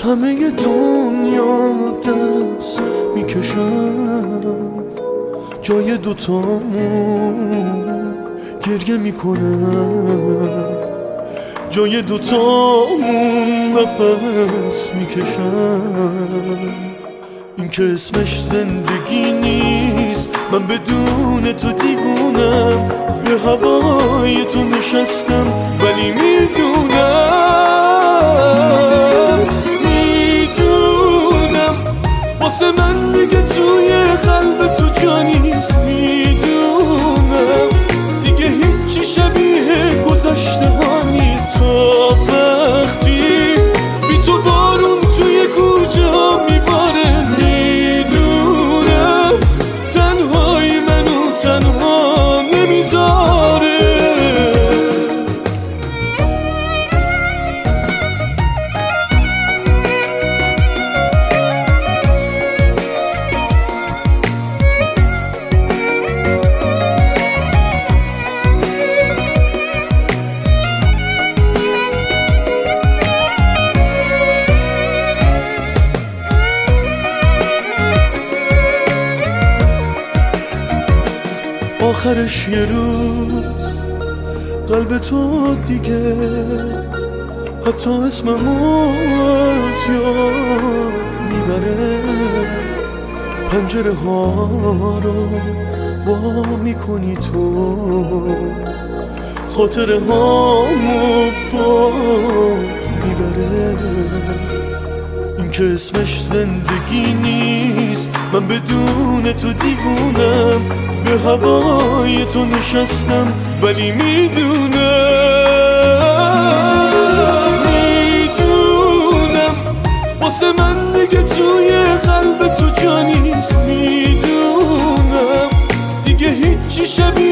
همه دنیا دست میکشم، جای دوتامون گریه میکنم، جای دوتامون نفس میکشم. این که اسمش زندگی نیست، من بدون تو دیوونم، به هوای تو نشستم ولی میدونم واسه من دیگه توی قلب تو جا نیست. میدونم دیگه هیچی شبیه گذشته ها نیست. تا وقتی بی تو بارون توی کوچه ها میباره، میدونم تنهایی منو تنها نمیذاره. آخرش یه روز قلب تو دیگه حتی اسممو از یاد میبره. پنجره ها رو وا میکنی تو، خاطره هامو باد میبره. این که اسمش زندگی نیست، من بدون تو دیوونم، به هوای تو نشستم ولی میدونم واسه من دیگه توی قلب تو جا نیست. میدونم دیگه هیچی شبیه